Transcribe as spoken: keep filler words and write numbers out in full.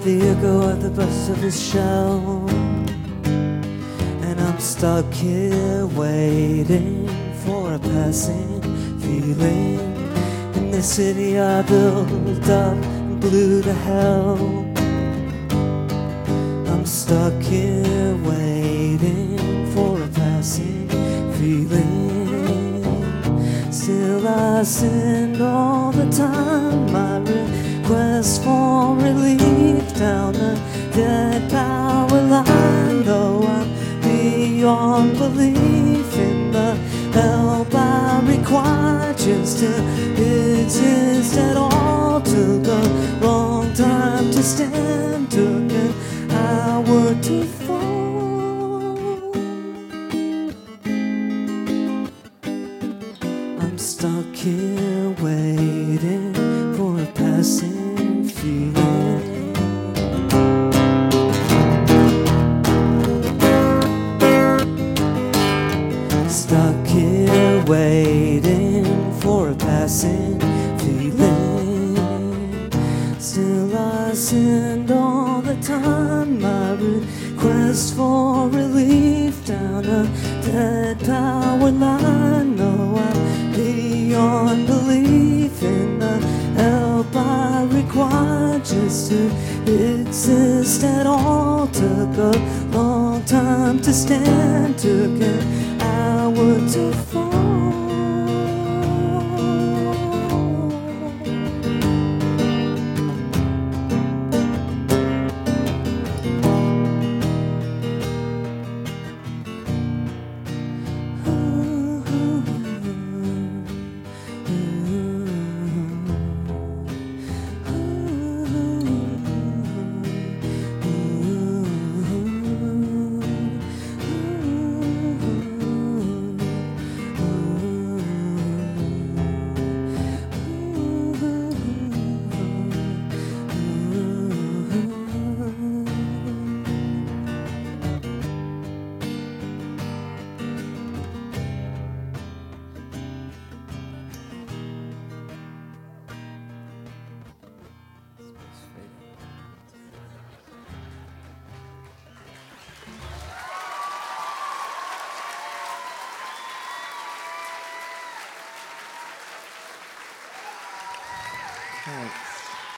the echo of the burst of his shell. And I'm stuck here waiting for a passing feeling in the city I built up and blew to hell. I'm stuck here waiting for a passing feeling. Still I send all the time my request for relief down the dead power line. Though I'm beyond belief in the help I require just to exist at all. Took a long time to stand, took an hour to fall. I'm stuck here waiting for a passing feeling. Stuck here waiting for a passing feeling. Still I send all the time my request for relief down a dead power line. No, I'm beyond belief in the help I require just to exist at all. Took a long time to stand, took an hour to fall. All right.